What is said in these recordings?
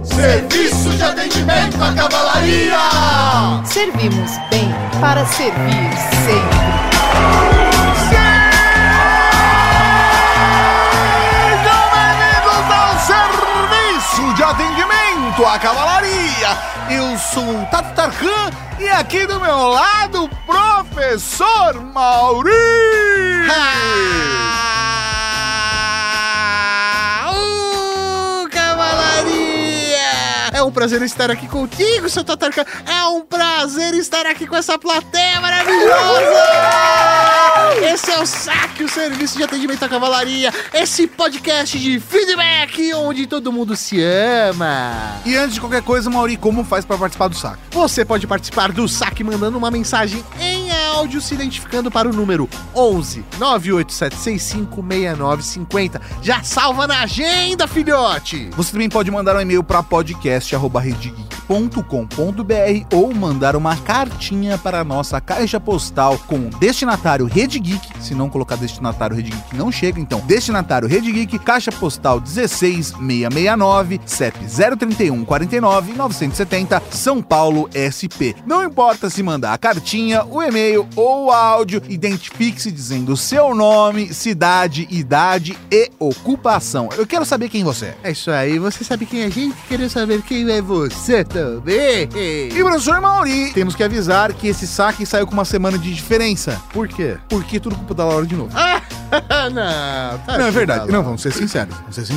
Serviço de atendimento à cavalaria! Servimos bem para servir sempre. Serviço de atendimento à cavalaria. Eu sou o Tato Tarkan e aqui do meu lado, Professor Mauri. Cavalaria! É um prazer estar aqui contigo, seu Tatarkan. É um prazer estar aqui com essa plateia maravilhosa. Esse é o SAC, o Serviço de Atendimento à Cavalaria. Esse podcast de feedback onde todo mundo se ama. E antes de qualquer coisa, Mauri, como faz para participar do SAC? Você pode participar do SAC mandando uma mensagem em áudio, se identificando para o número 11 98765 6950. Já salva na agenda, filhote! Você também pode mandar um e-mail para podcast@redgeek.com.br ou mandar uma cartinha para a nossa caixa postal com destinatário Rede Geek. Se não colocar destinatário Rede Geek, não chega. Então, destinatário Rede Geek, caixa postal 16669, CEP 031 49 970, São Paulo, SP. Não importa se mandar a cartinha, o e-mail ou o áudio, identifique-se dizendo o seu nome, cidade, idade e ocupação. Eu quero saber quem você é. É isso aí, você sabe quem é a gente? Queria saber quem é você também. E professor Mauri, temos que avisar que esse saque saiu com uma semana de diferença. Por quê? Porque tudo culpa da Laura de novo. Não, Não, é verdade. Não, vamos ser sinceros.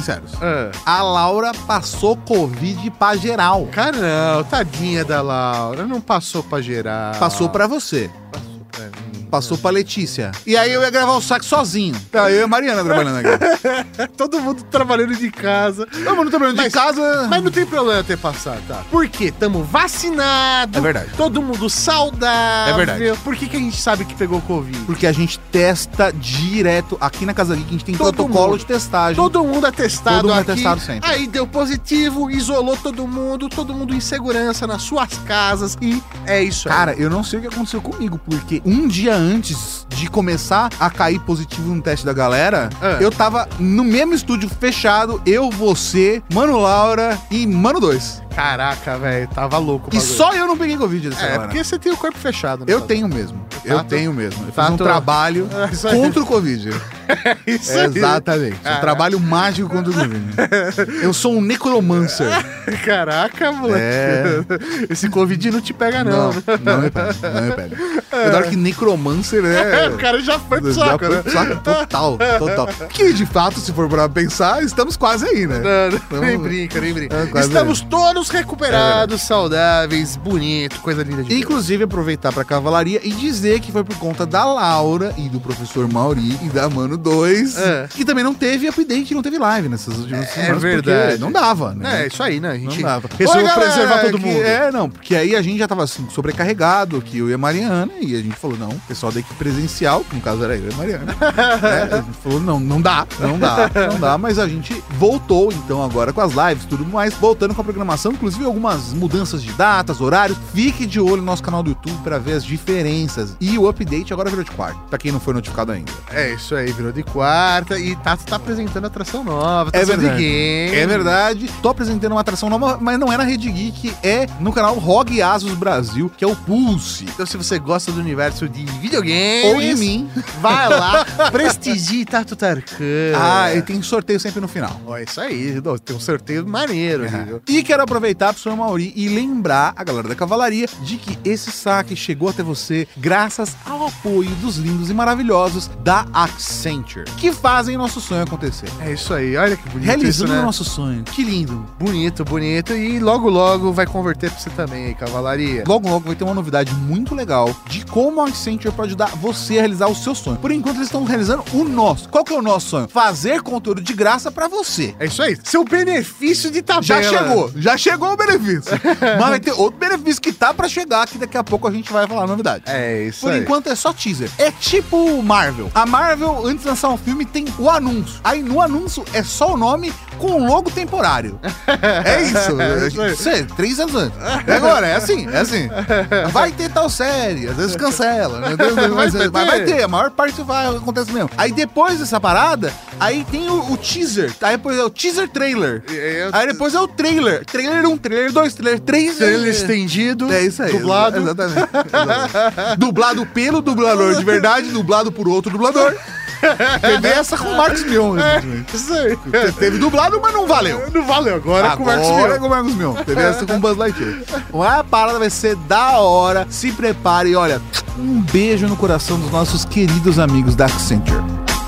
A Laura passou Covid pra geral. Cara, não, tadinha da Laura, não passou pra geral. Passou pra você. Passou pra mim. Passou pra Letícia. E aí eu ia gravar o saque sozinho. Tá, eu e a Mariana trabalhando aqui. Todo mundo trabalhando de casa. Todo mundo trabalhando de casa. Mas não tem problema ter passado, tá? Por quê? Tamo vacinado. É verdade. Todo mundo saudável. É verdade. Por que a gente sabe que pegou Covid? Porque a gente testa direto. Aqui na Casa Geek a gente tem Todo protocolo mundo. de testagem. Todo mundo é testado Todo mundo aqui. é testado sempre. Aí deu positivo, isolou todo mundo em segurança nas suas casas e é isso aí. Cara, eu não sei o que aconteceu comigo, porque um dia antes de começar a cair positivo no teste da galera, eu tava no mesmo estúdio fechado, eu, você, Mano Laura e Mano 2. Caraca, velho, tava louco o E bagulho. só eu não peguei Covid dessa galera. porque você tem o corpo fechado, né? Eu tenho mesmo. Eu fiz um Tato- trabalho Isso aí. contra o Covid. Isso aí. Exatamente. Um trabalho mágico contra o Covid. Eu sou um necromancer. Caraca, moleque. É. Esse Covid não te pega, não. Não me pega. Eu adoro que necromancer O cara já foi pro Já saco, foi né? pro saco. Total. Que de fato, se for pra pensar, estamos quase aí, né? Não, nem brinca. quase Estamos todos recuperados, saudáveis, bonito, coisa linda de ver. Inclusive, aproveitar pra cavalaria e dizer que foi por conta da Laura e do professor Mauri e da Mano 2, que também não teve update, não teve live nessas últimas semanas. verdade. Porque não dava, né? É isso aí, né? A gente Não dava. resolveu Oi, galera, preservar todo mundo. Porque aí a gente já tava assim, sobrecarregado aqui, eu e a Mariana, e a gente falou, não, o pessoal da equipe presencial, que no caso era eu e a Mariana, a gente falou, não dá, mas a gente voltou então agora com as lives, tudo mais, voltando com a programação, inclusive algumas mudanças de datas, horários. Fique de olho no nosso canal do YouTube pra ver as diferenças. E o update agora virou de quarta, pra quem não foi notificado ainda. É isso aí, virou de quarta e Tato tá apresentando atração nova, atração de game. É verdade. Tô apresentando uma atração nova, mas não é na Rede Geek, é no canal ROG Asus Brasil, que é o Pulse. Então se você gosta do universo de videogames Ou de mim. vai lá, prestigie Tato Tarkan. E tem sorteio sempre no final. Ó, isso aí, tem um sorteio maneiro, viu? E quero aproveitar pro senhor Mauri e lembrar a galera da cavalaria de que esse saque chegou até você graças ao apoio dos lindos e maravilhosos da Accenture, que fazem nosso sonho acontecer. É isso aí, olha que bonito Realizando isso, né? o nosso sonho. Que lindo. Bonito. E logo vai converter pra você também aí, cavalaria. Logo vai ter uma novidade muito legal de como a Accenture pode ajudar você a realizar o seu sonho. Por enquanto eles estão realizando o nosso. Qual que é o nosso sonho? Fazer conteúdo de graça pra você. É isso aí, seu benefício de tabela. Já chegou o benefício. Mas vai ter outro benefício que tá pra chegar, que daqui a pouco a gente vai falar a novidade. É isso Por aí. enquanto é só teaser. É tipo Marvel. A Marvel, antes antes de lançar um filme, tem o anúncio. Aí no anúncio é só o nome com o logo temporário. É isso. Isso é 3 anos antes. Agora, é assim. Vai ter tal série, às vezes cancela. Mas vai ter, a maior parte acontece mesmo. Aí depois dessa parada, aí tem o teaser. Aí depois é o teaser trailer. Aí depois é o trailer. Trailer 1, trailer 2, trailer 3. Trailer estendido. É isso aí. Dublado. Exatamente. Dublado pelo dublador de verdade, dublado por outro dublador. Teve essa com o Marcos Mion. Isso aí. Teve dublado, mas não valeu. Não valeu, agora é com o Marcos Mion. Agora é com o Marcos Mion. Teve essa com o Buzz Lightyear. A parada vai ser da hora. Se prepare e olha, um beijo no coração dos nossos queridos amigos da Accenture.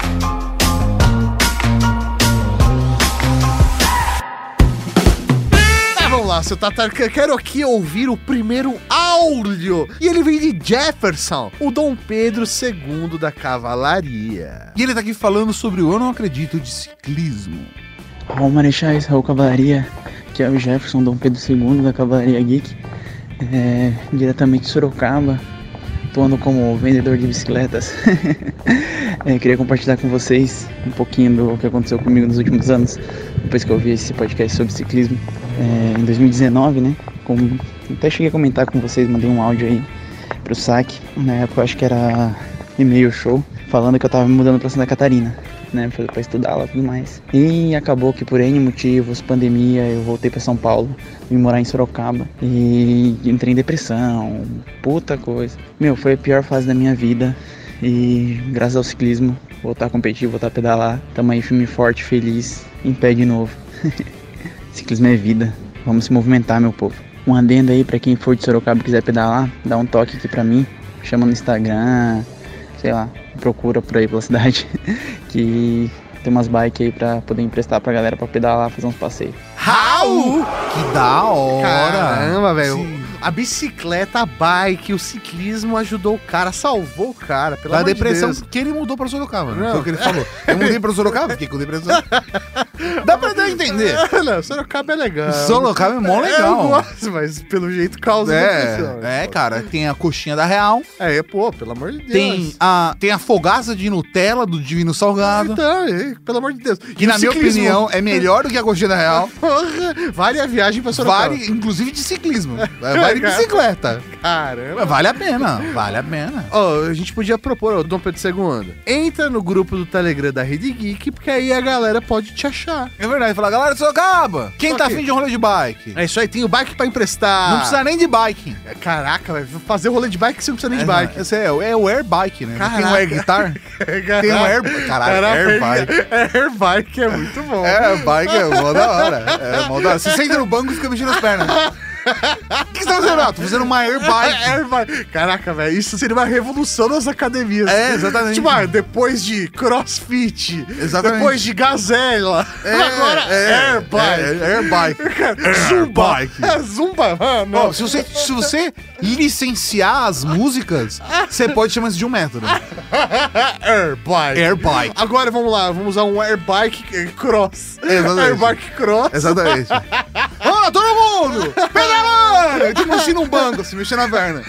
Vamos lá, seu Tatarkan, quero aqui ouvir o primeiro áudio. E ele vem de Jefferson, o Dom Pedro II da Cavalaria. E ele tá aqui falando sobre o Eu Não Acredito de ciclismo. Raul Marechais, Raul Cavalaria, que é o Jefferson, Dom Pedro II da Cavalaria Geek, diretamente de Sorocaba, atuando como vendedor de bicicletas. Queria compartilhar com vocês um pouquinho do que aconteceu comigo nos últimos anos, depois que eu vi esse podcast sobre ciclismo. Em 2019, né, até cheguei a comentar com vocês, mandei um áudio aí pro saque, na época eu acho que era e-mail show, falando que eu tava me mudando pra Santa Catarina, né, pra estudar lá e tudo mais. E acabou que por N motivos, pandemia, eu voltei pra São Paulo, vim morar em Sorocaba e entrei em depressão, puta coisa. Foi a pior fase da minha vida e graças ao ciclismo, voltar a competir, voltar a pedalar, tamo aí firme, forte, feliz, em pé de novo. Ciclismo é vida, vamos se movimentar, meu povo. Um adendo aí pra quem for de Sorocaba e quiser pedalar, dá um toque aqui pra mim, chama no Instagram, sei lá, procura por aí pela cidade, que tem umas bikes aí pra poder emprestar pra galera pra pedalar, fazer uns passeios. Raul! Que da hora! Caramba, velho. A bicicleta, a bike, o ciclismo ajudou o cara, salvou o cara, pelo amor de Deus. Da depressão, porque ele mudou pra Sorocaba, né? Foi o que ele falou. Eu mudei pra Sorocaba, fiquei com depressão. Dá pra entender. Não, Sorocaba é legal. Sorocaba é mó legal. Eu gosto, mas pelo jeito causa depressão. Cara, tem a coxinha da Real. Pelo amor de Deus. Tem a fogaça de Nutella do Divino Salgado. Então, pelo amor de Deus. Que na minha opinião é melhor do que a coxinha da Real. Porra, vale a viagem pra Sorocaba. Vale, inclusive de ciclismo. Vale de bicicleta. Caramba. Vale a pena. A gente podia propor, Dom Pedro II, entra no grupo do Telegram da Rede Geek, porque aí a galera pode te achar. É verdade, fala, galera de Sorocaba, quem tá afim de um rolê de bike? É isso aí, tem o bike pra emprestar. Não precisa nem de bike. Caraca, velho, fazer rolê de bike você não precisa nem de bike. Esse é o Air Bike, né? Caraca. Tem o Air Guitar, tem o Air... Caralho, Air Bike. Air Bike é muito bom. Air Bike é mó da hora. Você senta no banco e fica mexendo as pernas. O que você tá fazendo? Tô fazendo uma Air Bike. Caraca, velho, isso seria uma revolução nas academias. Exatamente. Tipo, depois de CrossFit, exatamente. Depois de Gazela, agora Air Bike. Air Bike. Zumba. Zumba, mano. Se você licenciar as músicas, você pode chamar isso de um método. Air Bike. Agora vamos lá, vamos usar um Air Bike Cross. Exatamente. Air Bike Cross. Exatamente. Vamos lá, todo mundo! Pedalando! Tipo assim num banco, se mexendo na perna.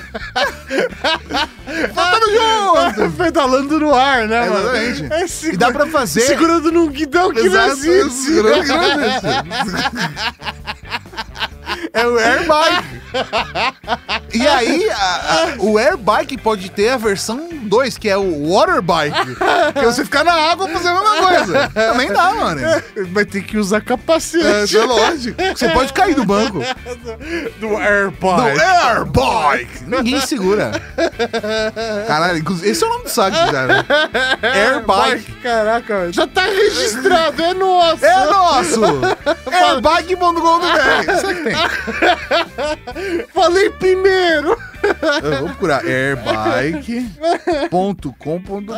Tamo junto! Pedalando no ar, né, mano? Exatamente. E dá pra fazer... Segurando num guidão que não existe. Segurando que não existe. É o Air Bike. E aí, o Air Bike pode ter a versão 2, que é o Water Bike. Que é você ficar na água fazendo a mesma coisa. Também dá, mano. Vai ter que usar capacete. É lógico. Você pode cair do banco. Do Air Bike. Do Air Bike. Ninguém segura. Caralho, inclusive, esse é o nome do saco, cara. Air Bike. Caraca, velho. Já tá registrado, é nosso. É nosso. Airbike.com.br. Será que tem? Falei primeiro. Eu vou procurar airbike.com.br.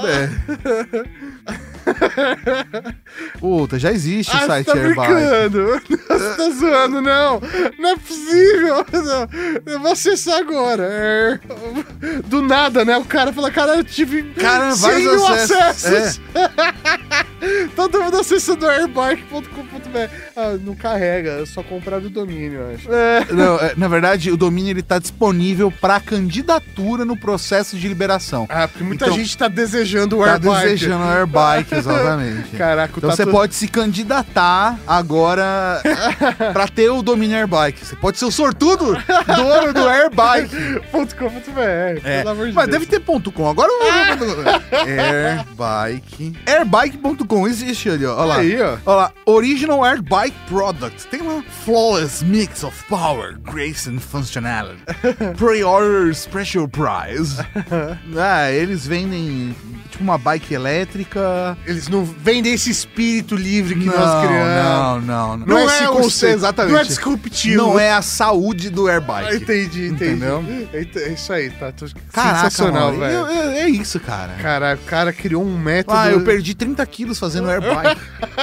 Puta, já existe o site Airbike. Você tá zoando, não. Não é possível. Não. Eu vou acessar agora. Do nada, né? O cara fala, cara, eu tive 100 mil acessos. Todo mundo acessando airbike.com.br. Não carrega, é só comprar do domínio, eu acho. Não, na verdade, o domínio ele tá disponível para candidatura no processo de liberação. Porque muita gente tá desejando o Airbike. Tá desejando o Airbike. Airbike, exatamente. Caraca, então você pode se candidatar agora pra ter o domínio Airbike. Você pode ser o sortudo dono do Airbike.com.br. Pelo amor de Deus. Mas deve ter .com. Agora eu vou Airbike. Airbike.com. Existe ali, ó. Olha lá. Aí, ó. Olha lá. Original Airbike Product. Tem lá. Flawless mix of power, grace and functionality. Pre-order special price. Eles vendem tipo uma bike elétrica. Eles não vendem esse espírito livre que nós criamos. Não. Não é esse conceito. Exatamente. Não é disruptivo. Não é a saúde do Airbike. Entendi. Entendeu? É isso aí, tá? Caraca, sensacional, mano, velho. É isso, cara. Caraca, o cara criou um método... eu perdi 30 quilos fazendo Airbike.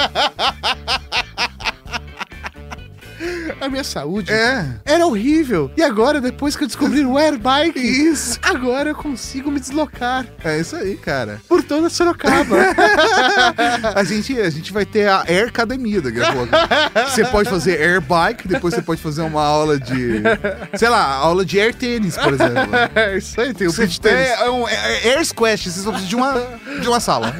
A minha saúde era horrível. E agora, depois que eu descobri o Airbike, agora eu consigo me deslocar. É isso aí, cara. Por toda Sorocaba. a gente vai ter a Air Academia daqui a pouco. Você pode fazer Airbike, depois você pode fazer uma aula de... sei lá, aula de Air Tênis, por exemplo. É isso aí, tem o beach tênis. Air Squash, vocês só precisam de uma sala.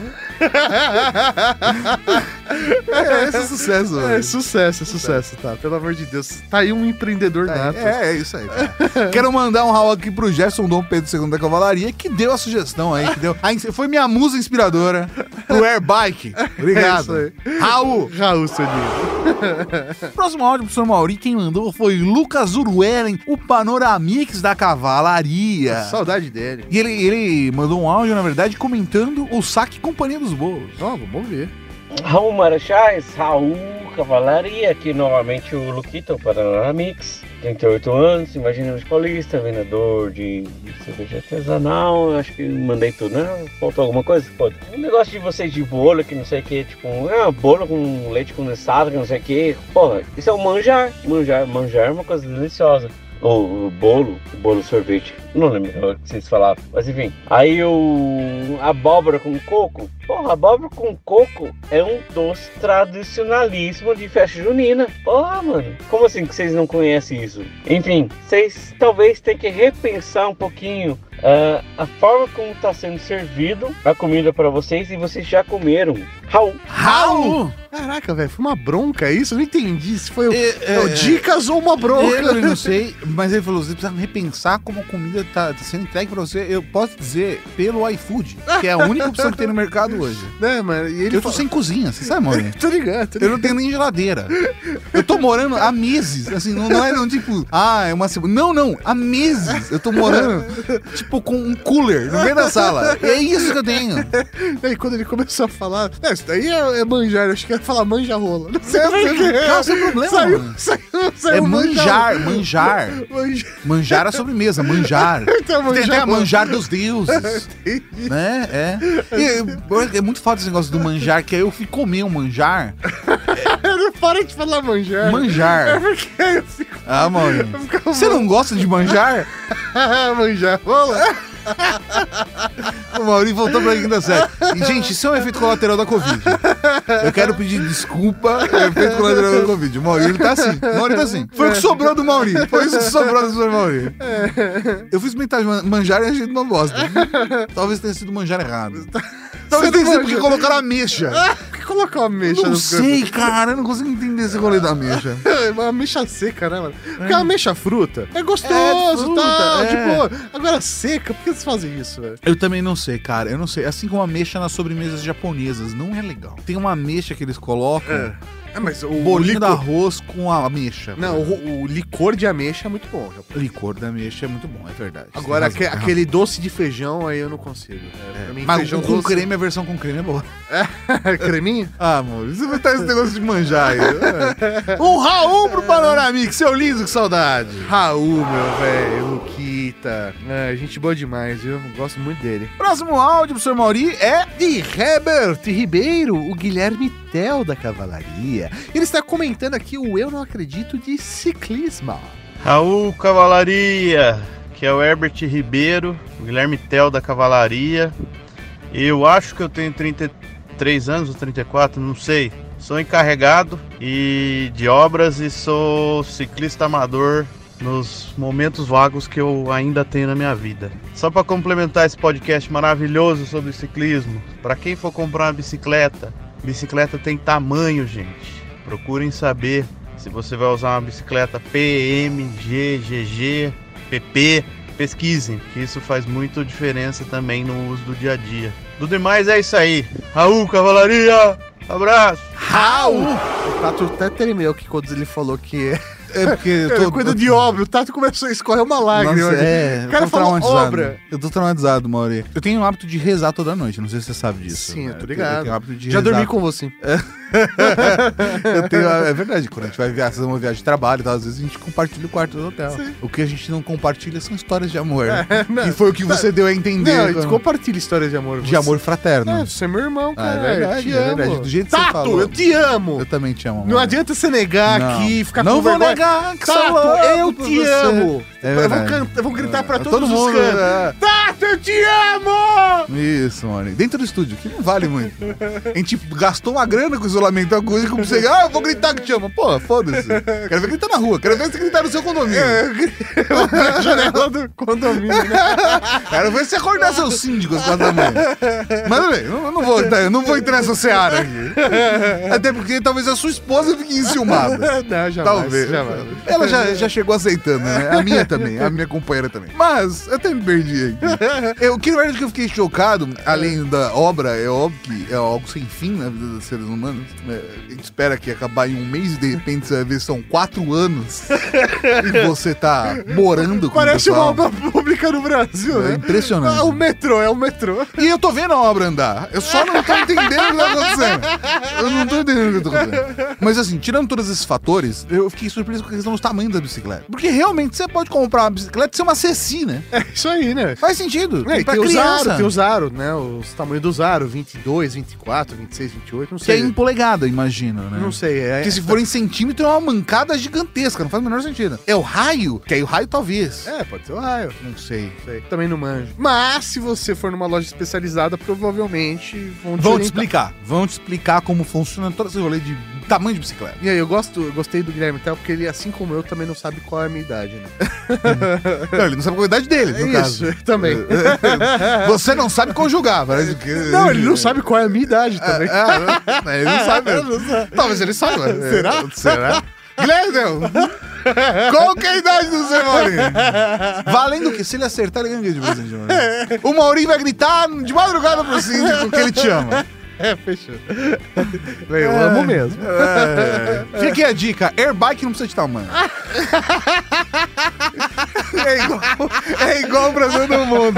Esse é sucesso, velho. É sucesso, tá? Pelo amor de Deus. Tá aí um empreendedor nato. É isso aí, cara. Quero mandar um rau aqui pro Gerson Dom Pedro II da Cavalaria, que deu a sugestão aí, foi minha musa inspiradora pro Airbike. Obrigado. Raul, seu lindo. Próximo áudio pro Sr. Mauri, quem mandou foi Lucas Urwellen, o Panoramix da Cavalaria. Saudade dele. E ele mandou um áudio, na verdade, comentando o saque Companhia dos Bolos. Vamos ver. Raul Marechais, Raul Cavalaria, aqui novamente o Luquito, Panoramix, 38 anos, Imagina de Paulista, vendedor de cerveja artesanal, acho que mandei tudo, né? Faltou alguma coisa? Pode. Um negócio de vocês de bolo, que não sei o que, tipo, bolo com leite condensado, que não sei o que, porra, isso é um manjar é uma coisa deliciosa. O bolo sorvete, não lembro o que vocês falaram, mas enfim. Aí abóbora com coco, porra, abóbora com coco é um doce tradicionalíssimo de festa junina. Porra, mano, como assim que vocês não conhecem isso? Enfim, vocês talvez tenham que repensar um pouquinho a forma como está sendo servido a comida para vocês, e vocês já comeram. Raul! Caraca, velho, foi uma bronca isso? Eu não entendi se foi dicas ou uma bronca. Eu não sei, mas ele falou, você precisa repensar como a comida tá sendo entregue pra você. Eu posso dizer, pelo iFood, que é a única opção que tem no mercado hoje. Mano, e eu tô sem cozinha, você sabe, Maurinho? Tô ligado. Eu não tenho nem geladeira. Eu tô morando há meses, assim, não é tipo, é uma semana. Não, há meses. Eu tô morando, tipo, com um cooler no meio da sala. E é isso que eu tenho. E quando ele começou a falar, isso daí é manjar, eu acho que ia falar manja-rola. Não sei Não, sem problema. Saiu manjar. Manjar a sobremesa, manjar. Então, tem até a manjar dos deuses. Né? É muito foda esse negócio do manjar, que aí eu fui comer um manjar. Não para de falar manjar. Manjar. É porque eu fico... Maurinho. Você não gosta de manjar? Manjar-rola? O Maurinho voltou pra quinta série. E, gente, isso é um efeito colateral da Covid. Eu quero pedir desculpa. É um efeito colateral da Covid. O Maurinho tá assim. Foi o que sobrou do Maurinho. Foi isso que sobrou do Sr. Maurinho. Eu fiz metade manjar e achei uma bosta. Talvez tenha sido manjar errado. Talvez tenha sido porque colocaram ameixa. Por que colocar ameixa? Não sei, cara. Eu não consigo entender esse rolê da ameixa. Uma ameixa seca, né, mano? Porque a ameixa fruta é gostoso, tá? Tipo, agora seca, por que vocês fazem isso, velho? Eu também não sei, cara. Eu não sei. Assim como a ameixa nas sobremesas japonesas, não é legal. Tem uma ameixa que eles colocam. Mas o bolinho de arroz com a ameixa. Não, o licor de ameixa é muito bom. Licor de ameixa é muito bom, é verdade. Agora, aquele doce de feijão, aí eu não consigo. Mas feijão com doce... creme, a versão com creme é boa. Creminho? Amor, você vai estar esse negócio de manjar aí. Um Raul pro Panoramix, seu lindo, que saudade. Raul, meu velho, Luquita. Gente boa demais, viu? Gosto muito dele. Próximo áudio pro Sr. Mauri é de Herbert Ribeiro, o Guilherme Tel da Cavalaria. Ele está comentando aqui o Eu Não Acredito de Ciclismo. Raul Cavalaria, que é o Herbert Ribeiro, o Guilherme Tel da Cavalaria. Eu acho que eu tenho 33 anos ou 34, não sei. Sou encarregado de obras e sou ciclista amador nos momentos vagos que eu ainda tenho na minha vida. Só para complementar esse podcast maravilhoso sobre ciclismo, para quem for comprar uma bicicleta tem tamanho, gente. Procurem saber se você vai usar uma bicicleta PM, GG, PP. Pesquisem, que isso faz muita diferença também no uso do dia a dia. Do demais é isso aí. Raul, Cavalaria! Abraço! Raul! O Tato até tremeu que quando ele falou que É porque eu tô... Coisa de obra, o Tato começou a escorrer uma lágrima. Nossa, O cara falou obra. Eu tô traumatizado, Mauri. Eu tenho o hábito de rezar toda noite, não sei se você sabe disso. Sim, eu tô ligado. Eu tenho o hábito de Já rezar. dormi com você. É verdade, quando a gente vai fazer uma viagem de trabalho e tal, às vezes a gente compartilha o quarto do hotel. Sim. O que a gente não compartilha são histórias de amor. E foi o que você deu a entender. Não, a gente compartilha histórias de amor. De amor fraterno. É, você é meu irmão, cara. É verdade, eu te é amo. verdade. Do jeito que você Tato, falou. eu te amo. Eu também te amo. Não adianta você negar Não. aqui e ficar Não com vou vergonha. negar que sou Tato, louco eu por te você. amo. É Eu vou gritar pra Todo todos os mundo, cantos. é. Tato, eu te amo! Isso, mano. Dentro do estúdio, que não vale muito. A gente gastou uma grana com isolamento acústico, como você, eu vou gritar que te amo. Pô, foda-se. Quero ver gritar na rua, quero ver você gritar no seu condomínio. Eu vou na janela do condomínio, né? Quero ver você acordar seus síndicos com da mãe. Mas bem, eu não vou entrar nessa seara aqui. Até porque talvez a sua esposa fique enciumada. Não, jamais. Talvez. Jamais. Ela já chegou aceitando, né? A minha também, a minha companheira também. Mas eu até me perdi aqui. O que na verdade que eu fiquei chocado, além da obra, é óbvio que é algo sem fim na vida dos seres humanos. A gente espera que acabar em um mês e de repente você vai ver são 4 anos e você tá morando com Parece o uma pessoal. obra pública no Brasil, É né? impressionante. Ah, o metrô, é o metrô. E eu tô vendo a obra andar. Eu só não tô entendendo o que tá acontecendo. Eu não tô entendendo o que tá acontecendo. Mas assim, tirando todos esses fatores, eu fiquei surpreso com a questão dos tamanhos da bicicleta. Porque realmente você pode comprar uma bicicleta e ser uma Ceci, né? É isso aí, né? Faz sentido. É, e pra tem criança. tem os aros, né? Os tamanhos dos aros, 22, 24, 26, 28, não Que é sei. em polegada, imagino, né? Não sei, Porque se for em centímetro é uma mancada gigantesca, não faz o menor sentido. É o raio? Que aí o raio talvez. É, pode ser o raio. Não sei. Sei. Também não manjo. Mas, se você for numa loja especializada, provavelmente vão Vão te orientar. explicar. Vão te explicar como funciona todo esse rolê de tamanho de bicicleta. E aí, eu gostei do Guilherme Tell, porque ele, assim como eu, também não sabe qual é a minha idade, né? Não, ele não sabe qual é a idade dele, no caso. Isso, também. Você não sabe conjugar, parece que... Não, ele não sabe qual é a minha idade também. Ele não sabe mesmo. Talvez ele saiba. Será? Será? Guilherme, qual que é a idade do seu Maurinho? Valendo o que? Se ele acertar, ele ganha de presente, Maurinho. O Maurinho vai gritar de madrugada pro síndico que ele te ama. É, fechou. Eu amo mesmo. Fica aqui a dica, airbike não precisa de tamanho. É igual pra todo mundo.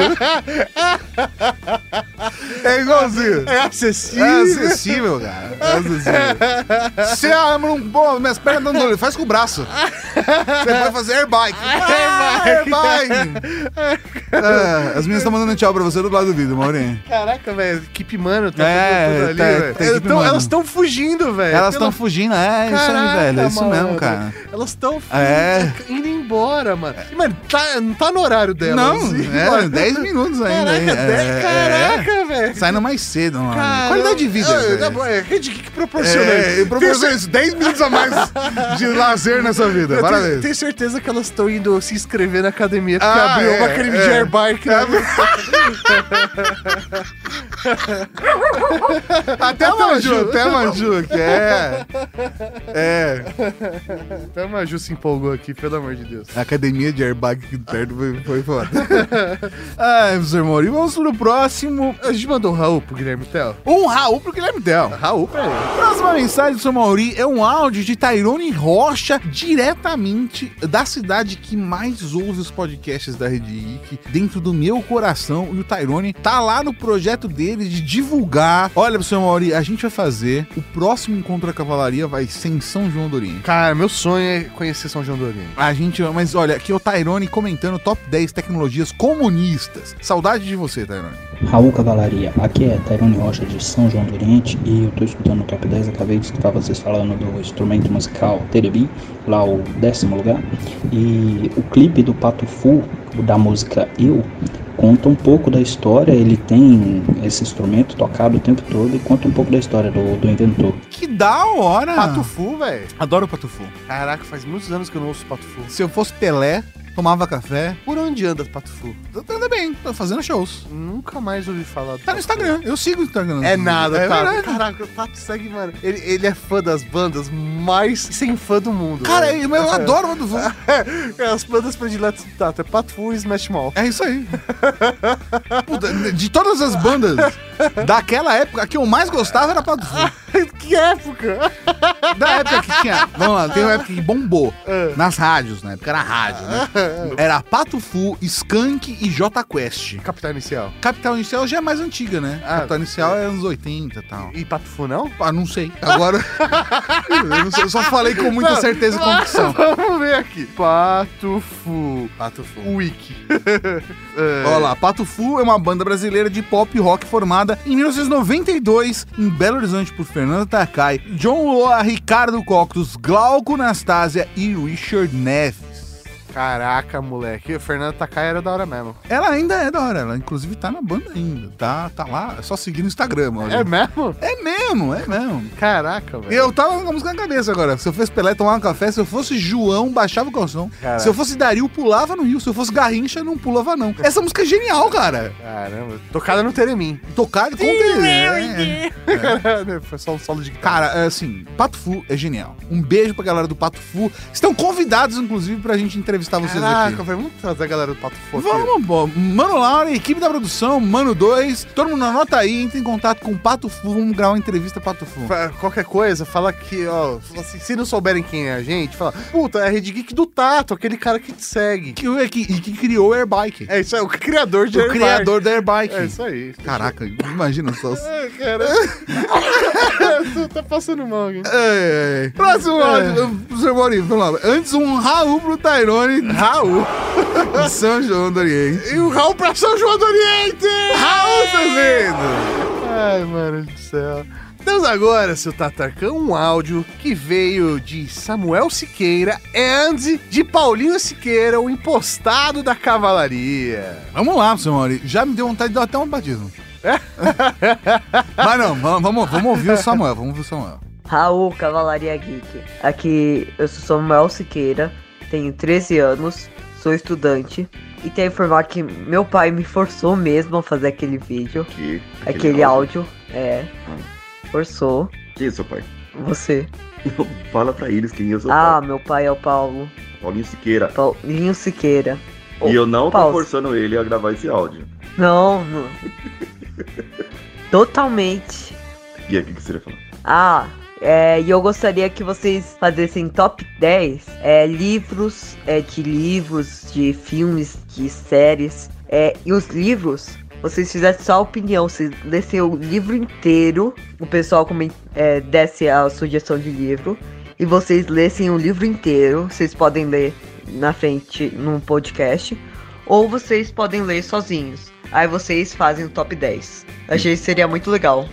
É igualzinho. É acessível. É acessível, cara. É acessível. Você ama pô, minhas pernas dando dor, faz com o braço. Você vai fazer airbike. Airbike. As meninas estão mandando tchau pra você do lado do vídeo, Maurinho. Caraca, velho. Equipe mano, tá É, ali, tá velho. equipe mano. Elas estão fugindo, velho. Elas estão fugindo, isso aí, Caraca, velho. É isso mesmo, malandro. cara. Elas estão É. indo embora, mano. E, mano, não tá no horário delas. Não, 10 minutos ainda. Caraca, velho. Saindo mais cedo, mano. Cara, Qualidade de vida, velho. Que proporciona isso? Proporciona isso. 10 minutos a mais de lazer nessa vida. Parabéns. Tenho certeza que elas estão indo se inscrever na academia, porque Ah, abriu é, uma academia de airbike. Até a Maju, que é. Até a Maju se empolgou aqui, pelo amor de Deus. A academia de airbike aqui perto foi foda. Ai, professor Maurinho, vamos pro próximo. A gente mandou um Raul pro Guilherme Tell. Um Raul pro Guilherme Tell. Raul pra ele. Próxima mensagem do seu Mauri é um áudio de Tairone Rocha, diretamente da cidade que mais ouve os podcasts da Rede Geek, dentro do meu coração. E o Tairone tá lá no projeto dele de divulgar. Olha, seu Mauri, a gente vai fazer o próximo Encontro da Cavalaria, vai ser em São João do Oriente. Cara, meu sonho é conhecer São João do Oriente. Mas olha, aqui é o Tairone comentando top 10 tecnologias comunistas. Saudade de você, Tairone. Raul Cavalaria, aqui é Tairone Rocha de São João do Oriente e eu tô escutando o Top 10, acabei de escutar vocês falando do instrumento musical Terebi, lá o 10º lugar, e o clipe do Pato Fu, da música Eu, conta um pouco da história, ele tem esse instrumento tocado o tempo todo e conta um pouco da história do inventor. Que da hora! Patufu, velho. Adoro o Patufu. Caraca, faz muitos anos que eu não ouço Patufu. Se eu fosse Pelé, tomava café. Por onde anda Patufu? Anda bem, tá fazendo shows. Nunca mais ouvi falar do Tá no Instagram, eu sigo o Instagram. É nada, é tá? verdade. Caraca, o Tato segue, mano. Ele é fã das bandas mais sem fã do mundo. Cara, velho. eu adoro o Patufu. As bandas prediletas do Tato é Patufu e Smash Mouth. É isso aí. Puta, de todas as bandas daquela época, a que eu mais gostava era Patufu. Que época! Da época que tinha... Vamos lá, tem uma época que bombou nas rádios, na época era rádio, né? Era Patufu, Skank e Jota Quest. Capital Inicial. Capital Inicial já é mais antiga, né? Capital Inicial é anos 80 e tal. E Patufu não? Ah, não sei. Agora... eu não sei, eu só falei com muita certeza e convicção. Vamos ver aqui. Patufu. Wiki. Olha lá, Patufu é uma banda brasileira de pop rock formada em 1992 em Belo Horizonte por Fernando Takai, John Loa, Ricardo Coctus, Glauco Nastásia e Richard Neves. Caraca, moleque. O Fernando Takai era da hora mesmo. Ela ainda é da hora, ela inclusive tá na banda ainda. Tá lá, é só seguir no Instagram, mano. É mesmo? É mesmo. Caraca, velho. Eu tava com a música na cabeça agora. Se eu fosse Pelé, tomar um café. Se eu fosse João, baixava o calção. Caraca. Se eu fosse Dario, pulava no rio. Se eu fosse Garrincha, não pulava, não. Essa música é genial, cara. Caramba. Tocada no Teremim. Tocada com Teremim. Foi só um solo de guitarra. Cara, assim, Patufu é genial. Um beijo pra galera do Patufu. Estão convidados, inclusive, pra gente entrevistar vocês Caraca, aqui. vamos trazer a galera do Patufu aqui. Vamos, pô. Mano Laura, equipe da produção, Mano 2, todo mundo anota aí, entra em contato com o Patufu, vamos gravar uma entrevista Patufu. Qualquer coisa, fala que, ó, assim, se não souberem quem é a gente, fala, puta, é a Rede Geek do Tato, aquele cara que te segue. Que criou o Airbike. É isso aí, o criador de O Airbike. criador da Airbike. É isso aí. Caraca, imagina só. Cara. Tu tá passando mal, hein? Próximo áudio, professor Maurício, vamos lá. Antes um Raul pro Tyrone. Raul. De São João do Oriente. E o Raul pra São João do Oriente! Raul, tá vendo? Ai, mano do céu. Temos agora, seu Tatarcão, um áudio que veio de Samuel Siqueira e de Paulinho Siqueira, o impostado da cavalaria. Vamos lá, professor Maurício. Já me deu vontade de dar até um batismo. Mas não, vamos ouvir o Samuel, Raul, Cavalaria Geek. Aqui eu sou Samuel Siqueira, tenho 13 anos, sou estudante e tenho que informar que meu pai me forçou mesmo a fazer aquele vídeo. Aquele áudio. Forçou. Quem é seu pai? Você. Fala pra eles quem é seu pai. Meu pai é o Paulo. Paulinho Siqueira. Paulinho Siqueira. E eu não tô forçando ele a gravar esse áudio. Não. Totalmente. E aí, o que você ia falar? E eu gostaria que vocês fizessem top 10 livros, de filmes, de séries. E os livros, vocês fizessem só a opinião, vocês lessem o livro inteiro, o pessoal desse a sugestão de livro, e vocês lessem o livro inteiro, vocês podem ler na frente num podcast, ou vocês podem ler sozinhos. Aí vocês fazem o top 10. Achei que seria muito legal.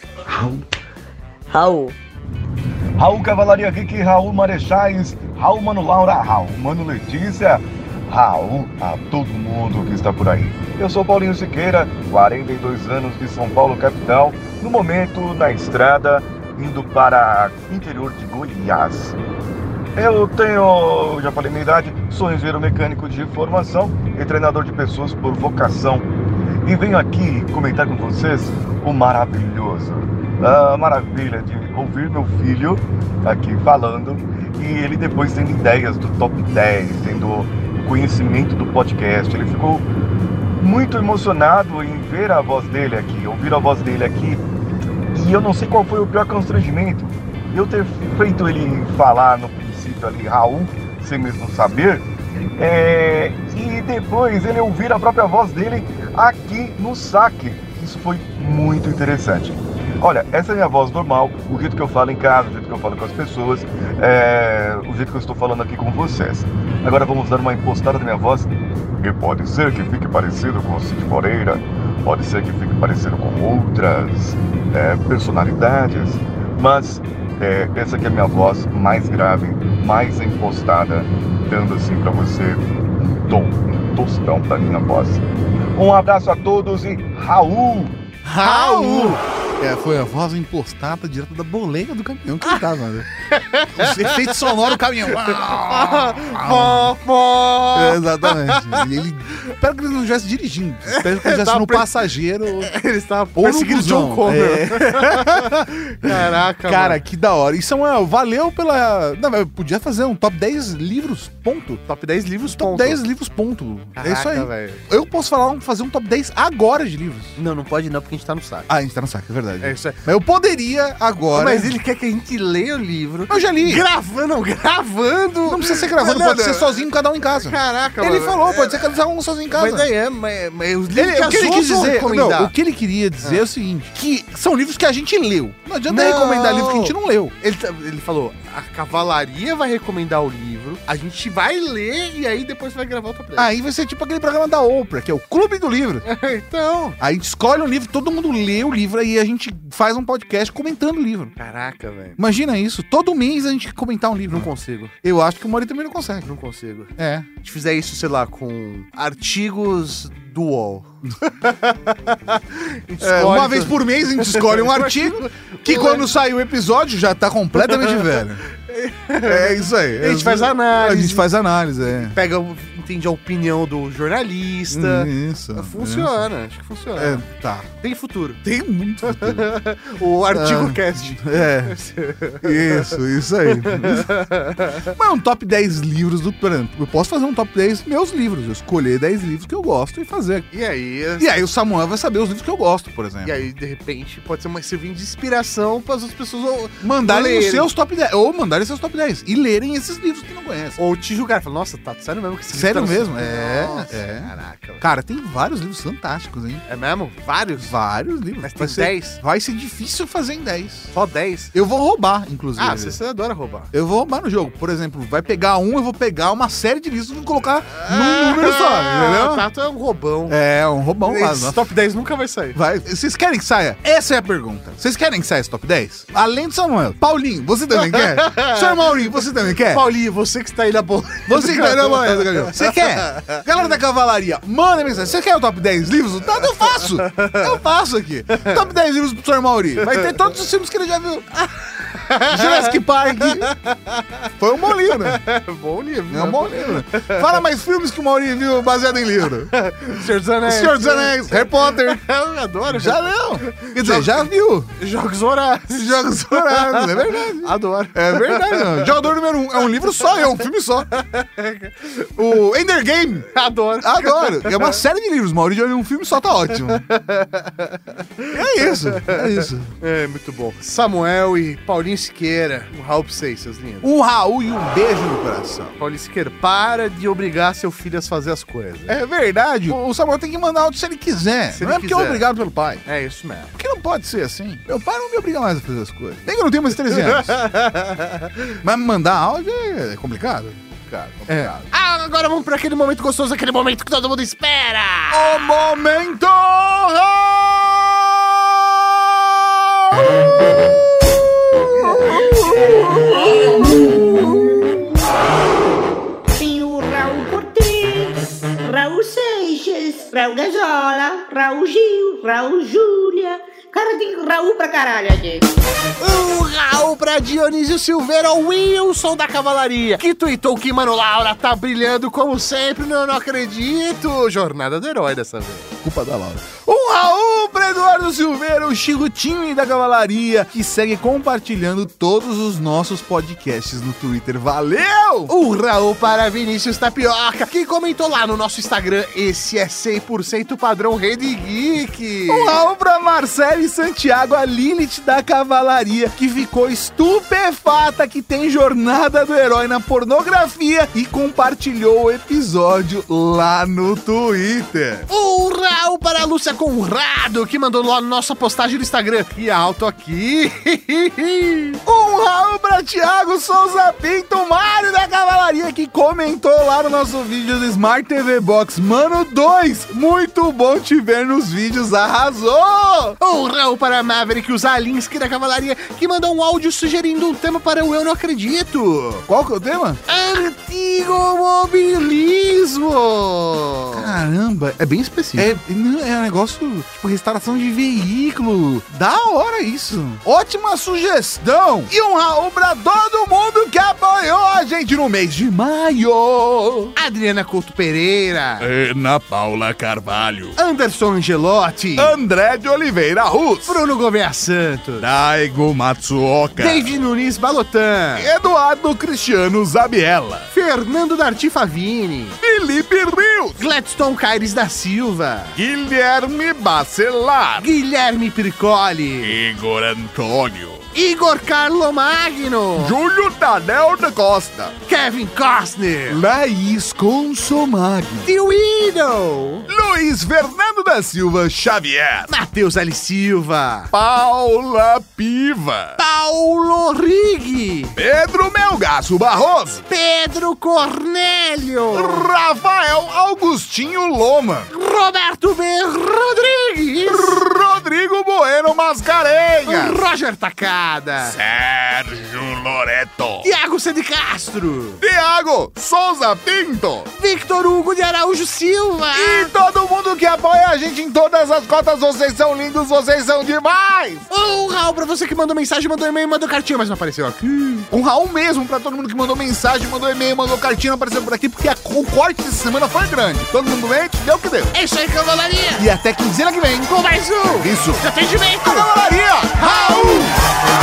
Raul, Cavalaria Geek, Raul Marechais, Raul Mano Laura, Raul Mano Letícia, Raul a todo mundo que está por aí. Eu sou Paulinho Siqueira, 42 anos de São Paulo, capital, no momento na estrada, indo para o interior de Goiás. Eu tenho, já falei minha idade, sou engenheiro mecânico de formação e treinador de pessoas por vocação. E venho aqui comentar com vocês o maravilhoso, a maravilha de ouvir meu filho aqui falando e ele depois tendo ideias do top 10, tendo o conhecimento do podcast. Ele ficou muito emocionado em ver a voz dele aqui, ouvir a voz dele aqui. E eu não sei qual foi o pior constrangimento. Eu ter feito ele falar no princípio ali, Raul, sem mesmo saber, e depois ele ouvir a própria voz dele aqui no saque. Isso foi muito interessante. Olha, essa é a minha voz normal, o jeito que eu falo em casa, o jeito que eu falo com as pessoas, o jeito que eu estou falando aqui com vocês. Agora vamos dar uma impostada da minha voz, e pode ser que fique parecido com o Cid Moreira, pode ser que fique parecido com outras personalidades, mas essa aqui é a minha voz mais grave, mais impostada, dando assim pra você mudou um tostão da minha voz. Um abraço a todos e Raul! Raul! Foi a voz impostada direto da boleia do caminhão que ele tava, né? Os efeitos sonoros do caminhão. Exatamente. Ele... Espero que ele não estivesse dirigindo. Espero que ele estivesse no passageiro. Ele estava perseguindo o John Connor. Caraca, cara, mano. que da hora. E Samuel, valeu pela... Não, eu podia fazer um top 10 livros, ponto. Top 10 livros, top ponto. 10 livros, ponto. Caraca, é isso aí. Véio. Eu posso fazer um top 10 agora de livros. Não pode não, porque a gente tá no saco. Ah, a gente tá no saco, é verdade. É isso aí. Mas eu poderia agora... Mas ele quer que a gente leia o livro. Eu já li. Gravando. Não precisa ser gravando, pode ser sozinho, cada um em casa. Caraca, ele mano. falou, pode ser cada um sozinho em casa. Mas daí mas os livros o que ele quis dizer, recomendar. O que ele queria dizer é o seguinte, que são livros que a gente leu. Não adianta recomendar livro que a gente não leu. Ele falou, a Cavalaria vai recomendar o livro, a gente vai ler e aí depois vai gravar o top 10. Aí vai ser tipo aquele programa da Oprah, que é o Clube do Livro. Então. Aí a gente escolhe um livro, todo mundo lê o livro, aí a gente faz um podcast comentando o livro. Caraca, velho. Imagina isso, todo mês a gente comentar um livro. Não consigo. Eu acho que o Maurício também não consegue. Não consigo. É. Se a gente fizer isso, sei lá, com artigos do UOL. Uma vez por mês a gente escolhe um artigo que quando sair o episódio já tá completamente velho. É isso aí. A gente faz análise. A gente faz análise, Pega, entende a opinião do jornalista. Isso. Funciona, acho que funciona. Tá. Tem futuro. Tem muito futuro. O artigo cast. Isso aí. Mas um top 10 livros do... Por exemplo, eu posso fazer um top 10 meus livros. Eu escolher 10 livros que eu gosto e fazer. E aí o Samuel vai saber os livros que eu gosto, por exemplo. E aí, de repente, pode ser servir de inspiração para as outras pessoas mandarem os seus top 10. Ou mandarem seus top 10. E lerem esses livros que não conhecem. Ou te julgar. Falar, nossa, tá sério mesmo que esse Sério livro mesmo? Nossa, Caraca. Véio. Cara, tem vários livros fantásticos, hein? É mesmo? Vários? Vários livros. Mas tem 10? Vai ser difícil fazer em 10. Só 10? Eu vou roubar, inclusive. Ah, você adora roubar. Eu vou roubar no jogo. Por exemplo, vai pegar eu vou pegar uma série de livros e vou colocar num número só, entendeu? O Tato é um roubão. É, um roubão lá. Esse top 10 nunca vai sair. Vai. Vocês querem que saia? Essa é a pergunta. Vocês querem que saia esse top 10? Além do Samuel. Paulinho, você também quer? Senhor Maurinho, você também quer? Paulinho, você que está aí na bola. Você que está aí na bola, você quer? Galera da Cavalaria, manda mensagem. Você quer o top 10 livros? Tá, eu faço. Eu faço aqui. Top 10 livros pro Senhor Maurinho. Vai ter todos os filmes que ele já viu. Jurassic Park. Foi um bom livro, né? Bom livro. É um bom livro. Fala mais filmes que o Maurinho viu baseado em livro. Senhor dos Anéis. Senhor dos Anéis. Harry Potter. Eu adoro. Já leu. Quer dizer, já viu. Jogos Vorazes. Jogos Vorazes. É verdade. Adoro. É verdade. Não. Jogador número 1. É um livro só, é um filme só. O Ender Game. Adoro. É uma série de livros. Maurício olha um filme só, tá ótimo. É isso. É isso. É, muito bom. Samuel e Paulinho Siqueira. Um Raul pra vocês, seus lindos. Um Raul e um beijo no coração. Paulinho Siqueira, para de obrigar seu filho a fazer as coisas. É verdade. O Samuel tem que mandar áudio se ele quiser. Se não ele é porque quiser. é obrigado pelo pai. É isso mesmo. Porque não pode ser assim. Meu pai não me obriga mais a fazer as coisas. Nem que eu não tenho mais 13 anos. Mas mandar áudio é complicado. Complicado. Agora vamos pra aquele momento gostoso, aquele momento que todo mundo espera. O momento Tem o Raul Cortez, Raul Seixas, Raul Gazola, Raul Gil, Raul Júlia. Cara, tem Raul pra caralho aqui. Um Raul pra Dionísio Silveira, o Wilson da Cavalaria, que tuitou que Mano Laura tá brilhando como sempre, não acredito. Jornada do herói dessa vez. Culpa da Laura. Um Raul pra Eduardo Silveira, o Chicotinho da Cavalaria, que segue compartilhando todos os nossos podcasts no Twitter. Valeu! Um Raul para Vinícius Tapioca, que comentou lá no nosso Instagram, esse é 100% padrão Rede Geek. Um Raul pra Marcelo e Santiago, a Lilith da Cavalaria, que ficou estupefata que tem Jornada do Herói na pornografia e compartilhou o episódio lá no Twitter. Um Raul para a Lúcia Conrado, que mandou lá na nossa postagem no Instagram. E alto aqui. Um Raul para Thiago Souza Pinto, Mário da Cavalaria, que comentou lá no nosso vídeo do Smart TV Box. Mano 2, muito bom te ver nos vídeos, arrasou! Um Raul para Maverick, o Zalinski da Cavalaria, que mandou um áudio sugerindo um tema para o Eu Não Acredito. Qual que é o tema? Antigo mobilismo. mesmo! Caramba, é bem específico. É um negócio, tipo, restauração de veículo. Da hora isso. Ótima sugestão. E um Raul pra todo mundo que apoiou a gente no mês de maio. Adriana Couto Pereira. Ana Paula Carvalho. Anderson Angelotti. André de Oliveira Ruz. Bruno Gouveia Santos. Daigo Matsuoka. David Nunes Balotan. Eduardo Cristiano Zabiela. Fernando Darty Favini. Felipe Rios. Gladstone Caires da Silva. Guilherme Bacelar. Guilherme Piricoli. Igor Antônio. Igor Carlo Magno. Júlio Tadeu da Costa. Kevin Costner. Laís Consomagno. Tio Ido. Luiz Fernando da Silva Xavier. Matheus L. Silva. Paula Piva. Paulo Rigg. Pedro Melgaço Barroso. Pedro Cornélio. Rafael Augustinho Loma. Roberto B. Rodrigues. Rodrigo Bueno Mascarenhas. Roger Takada. Sérgio Loreto. Tiago C. de Castro. Tiago Souza Pinto. Victor Hugo de Araújo Silva. E todo mundo que apoia a gente em todas as cotas. Vocês são lindos, vocês são demais. Um Raul pra você que mandou mensagem, mandou e-mail, mandou cartinha, mas não apareceu aqui. Um Raul mesmo pra todo mundo que mandou mensagem, mandou e-mail, mandou cartinha, não apareceu por aqui, porque o corte dessa semana foi grande. Todo mundo bem? Deu o que deu. É isso aí, Cavalaria. E até quinzena que vem com mais um. Isso. De atendimento. Cavalaria Raul.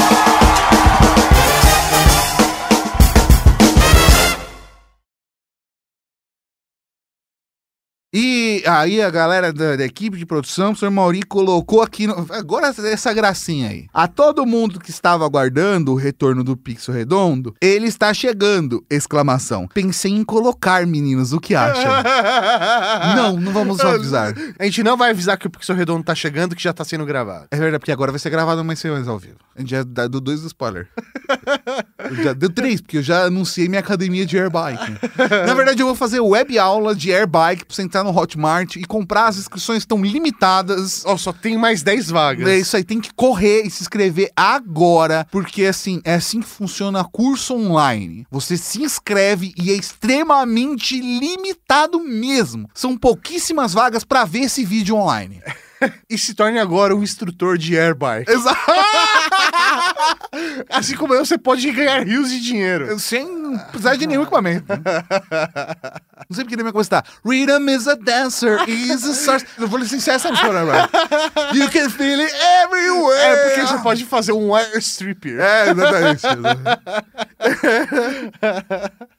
E aí a galera da equipe de produção, o senhor Mauri colocou aqui, agora essa gracinha aí. A todo mundo que estava aguardando o retorno do Pixel Redondo, ele está chegando, exclamação. Pensei em colocar, meninos, o que acham? Não vamos só avisar. A gente não vai avisar que o Pixel Redondo tá chegando, que já tá sendo gravado. É verdade, porque agora vai ser gravado, mas ser mais ao vivo. A gente já deu 2 spoilers. Já deu 3, porque eu já anunciei minha academia de airbike. Na verdade, eu vou fazer web aula de airbike pra você entrar no Hotmart e comprar. As inscrições estão limitadas. Só tem mais 10 vagas. É isso aí, tem que correr e se inscrever agora, porque assim, é assim que funciona curso online. Você se inscreve e é extremamente limitado mesmo. São pouquíssimas vagas pra ver esse vídeo online. E se torne agora um instrutor de airbike. Exato! Assim como você pode ganhar rios de dinheiro. Sem precisar de nenhum equipamento. Não sei porque na minha coisa tá Rhythm is a dancer, is a source. Eu vou licenciar essa música agora. You can feel it everywhere. É porque você pode fazer um wire stripper. É, exatamente.